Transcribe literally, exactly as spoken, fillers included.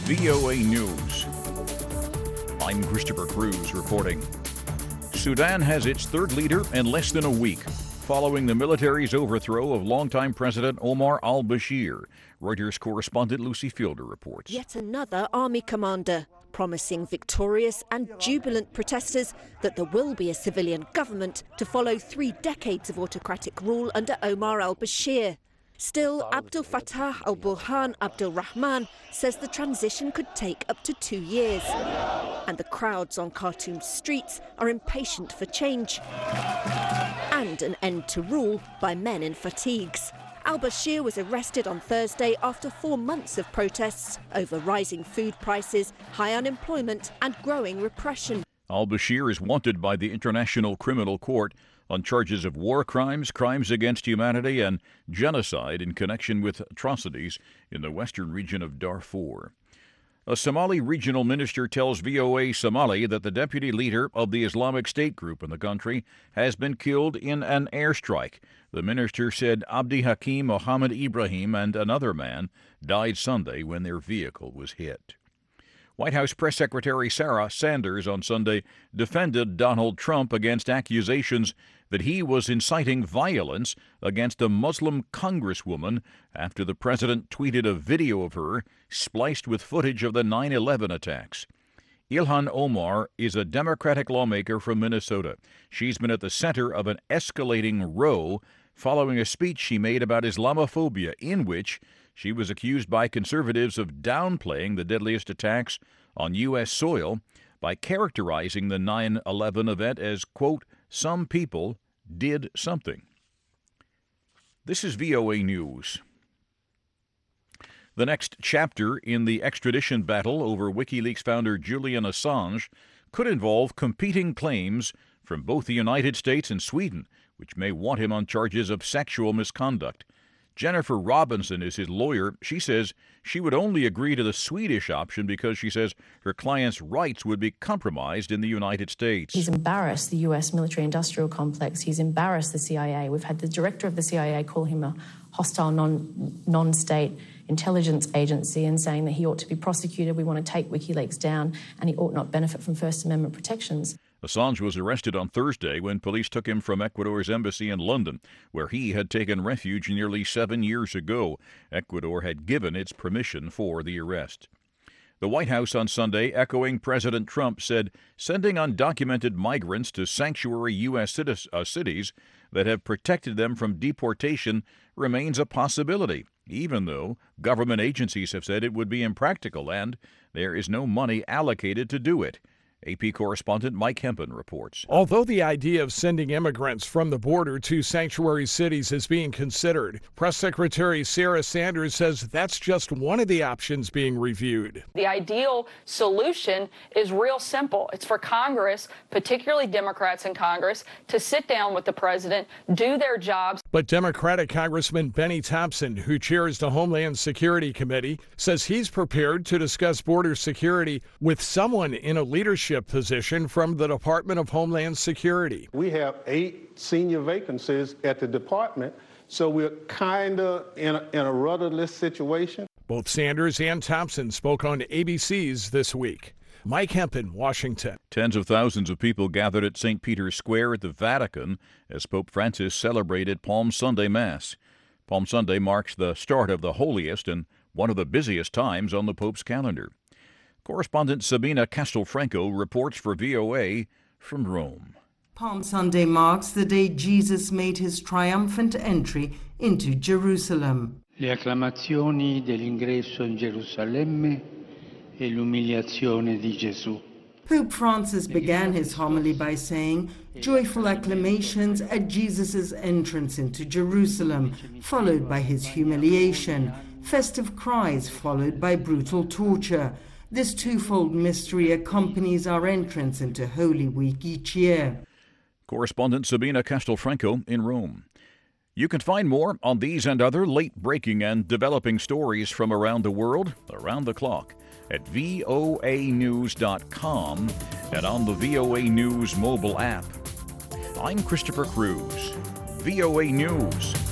V O A News. I'm Christopher Cruz reporting. Sudan has its third leader in less than a week, following the military's overthrow of longtime President Omar al-Bashir. Reuters correspondent Lucy Fielder reports. Yet another army commander promising victorious and jubilant protesters that there will be a civilian government to follow three decades of autocratic rule under Omar al-Bashir. Still, Abdel Fattah al-Burhan Abdel Rahman says the transition could take up to two years. And the crowds on Khartoum's streets are impatient for change and an end to rule by men in fatigues. Al-Bashir was arrested on Thursday after four months of protests over rising food prices, high unemployment and growing repression. Al-Bashir is wanted by the International Criminal Court on charges of war crimes, crimes against humanity, and genocide in connection with atrocities in the western region of Darfur. A Somali regional minister tells V O A Somali that the deputy leader of the Islamic State group in the country has been killed in an airstrike. The minister said Abdi Hakim Mohammed Ibrahim and another man died Sunday when their vehicle was hit. White House Press Secretary Sarah Sanders on Sunday defended Donald Trump against accusations that he was inciting violence against a Muslim congresswoman after the president tweeted a video of her spliced with footage of the nine eleven attacks. Ilhan Omar is a Democratic lawmaker from Minnesota. She's been at the center of an escalating row following a speech she made about Islamophobia, in which she was accused by conservatives of downplaying the deadliest attacks on U S soil by characterizing the nine eleven event as, quote, some people did something. This is V O A News. The next chapter in the extradition battle over WikiLeaks founder Julian Assange could involve competing claims from both the United States and Sweden, which may want him on charges of sexual misconduct. Jennifer Robinson is his lawyer. She says she would only agree to the Swedish option because she says her client's rights would be compromised in the United States. He's embarrassed the U S military-industrial complex. He's embarrassed the C I A. We've had the director of the C I A call him a hostile non, non-state intelligence agency and saying that he ought to be prosecuted. We want to take WikiLeaks down and he ought not benefit from First Amendment protections. Assange was arrested on Thursday when police took him from Ecuador's embassy in London, where he had taken refuge nearly seven years ago. Ecuador had given its permission for the arrest. The White House on Sunday, echoing President Trump, said sending undocumented migrants to sanctuary U S cities that have protected them from deportation remains a possibility, even though government agencies have said it would be impractical and there is no money allocated to do it. A P correspondent Mike Hempen reports. Although the idea of sending immigrants from the border to sanctuary cities is being considered, Press Secretary Sarah Sanders says that's just one of the options being reviewed. The ideal solution is real simple. It's for Congress, particularly Democrats in Congress, to sit down with the president, do their jobs. But Democratic Congressman Benny Thompson, who chairs the Homeland Security Committee, says he's prepared to discuss border security with someone in a leadership position from the Department of Homeland Security. We have eight senior vacancies at the department, so we're kind of in a, in a rudderless situation. Both Sanders and Thompson spoke on A B C's This Week. Mike Hempen, Washington. Tens of thousands of people gathered at Saint Peter's Square at the Vatican as Pope Francis celebrated Palm Sunday Mass. Palm Sunday marks the start of the holiest and one of the busiest times on the Pope's calendar. Correspondent Sabina Castelfranco reports for V O A from Rome. Palm Sunday marks the day Jesus made his triumphant entry into Jerusalem. Le acclamazioni dell'ingresso in Gerusalemme e l'umiliazione di Gesù. Pope Francis began his homily by saying, joyful acclamations at Jesus' entrance into Jerusalem, followed by his humiliation, festive cries followed by brutal torture. This twofold mystery accompanies our entrance into Holy Week each year. Correspondent Sabina Castelfranco in Rome. You can find more on these and other late-breaking and developing stories from around the world, around the clock, at V O A news dot com and on the V O A News mobile app. I'm Christopher Cruz, V O A News.